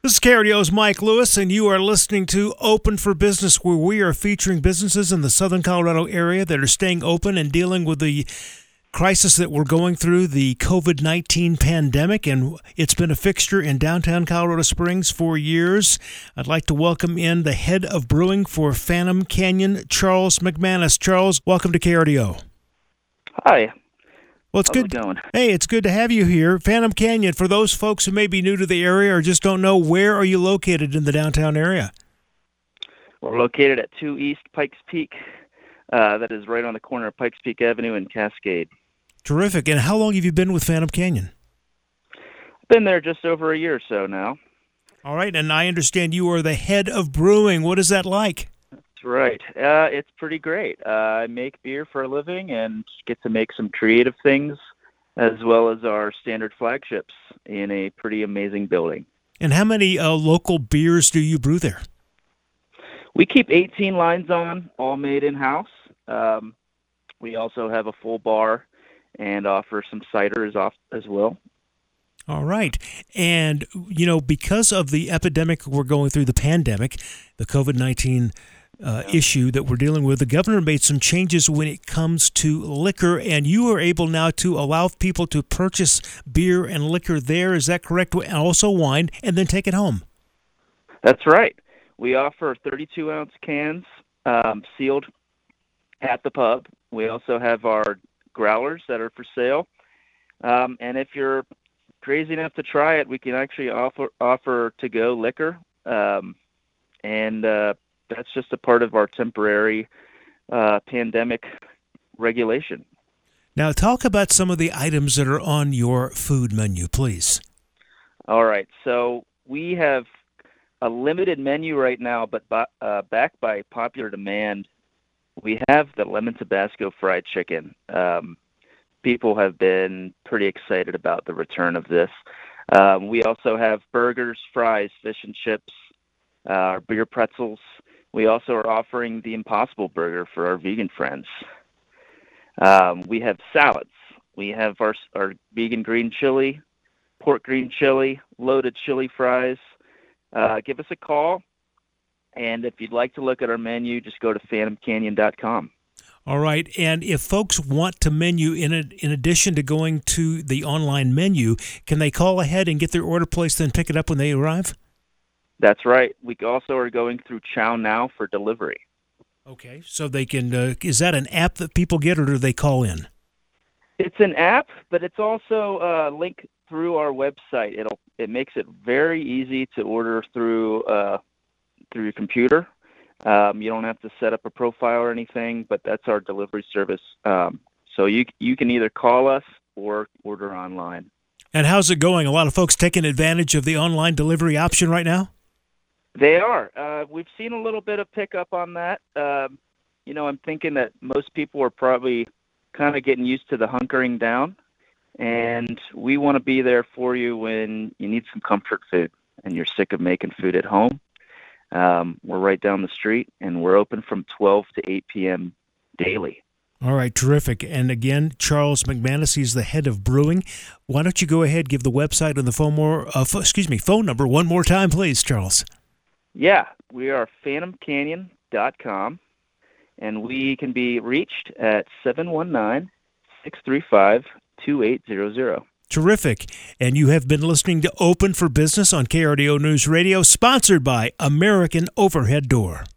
This is KRDO's Mike Lewis, and you are listening to Open for Business, where we are featuring businesses in the Southern Colorado area that are staying open and dealing with the crisis that we're going through, the COVID-19 pandemic, and it's been a fixture in downtown Colorado Springs for years. I'd like to welcome in the head of brewing for Phantom Canyon, Charles McManus. Charles, welcome to KRDO. Hi. Well, it's good. How's it going? Hey, it's good to have you here. Phantom Canyon, for those folks who may be new to the area or just don't know, where are you located in the downtown area? We're located at 2 East Pikes Peak. That is right on the corner of Pikes Peak Avenue and Cascade. Terrific. And how long have you been with Phantom Canyon? I've been there just over a year or so now. All right, and I understand you are the head of brewing. What is that like? That's right. It's pretty great. I make beer for a living and get to make some creative things, as well as our standard flagships in a pretty amazing building. And how many local beers do you brew there? We keep 18 lines on, all made in-house. We also have a full bar and offer some ciders off as well. All right. And, you know, because of the epidemic we're going through, the pandemic, the COVID-19 issue that we're dealing with, the governor made some changes when it comes to liquor, and you are able now to allow people to purchase beer and liquor there. Is that correct? And also wine, and then take it home. That's right. We offer 32-ounce cans sealed at the pub. We also have our growlers that are for sale. And if you're crazy enough to try it, we can actually offer to-go liquor. And that's just a part of our temporary pandemic regulation. Now, talk about some of the items that are on your food menu, please. All right. So we have a limited menu right now, but backed by popular demand, we have the lemon Tabasco fried chicken. People have been pretty excited about the return of this. We also have burgers, fries, fish and chips, beer pretzels. We also are offering the Impossible Burger for our vegan friends. We have salads. We have our vegan green chili, pork green chili, loaded chili fries. Give us a call. And if you'd like to look at our menu, just go to phantomcanyon.com. All right. And if folks want to menu, in addition to going to the online menu, can they call ahead and get their order placed and pick it up when they arrive? That's right. We also are going through Chow Now for delivery. Okay. So they can, is that an app that people get, or do they call in? It's an app, but it's also linked through our website. It makes it very easy to order through your computer. You don't have to set up a profile or anything, but that's our delivery service. So you can either call us or order online. And how's it going? A lot of folks taking advantage of the online delivery option right now? They are. We've seen a little bit of pickup on that. I'm thinking that most people are probably kind of getting used to the hunkering down, and we want to be there for you when you need some comfort food and you're sick of making food at home. We're right down the street, and we're open from 12 to 8 p.m. daily. All right, terrific. And again, Charles McManus, he's the head of brewing. Why don't you go ahead, give the website and the phone number one more time, please, Charles. Yeah, we are phantomcanyon.com, and we can be reached at 719-635-2800. Terrific. And you have been listening to Open for Business on KRDO News Radio, sponsored by American Overhead Door.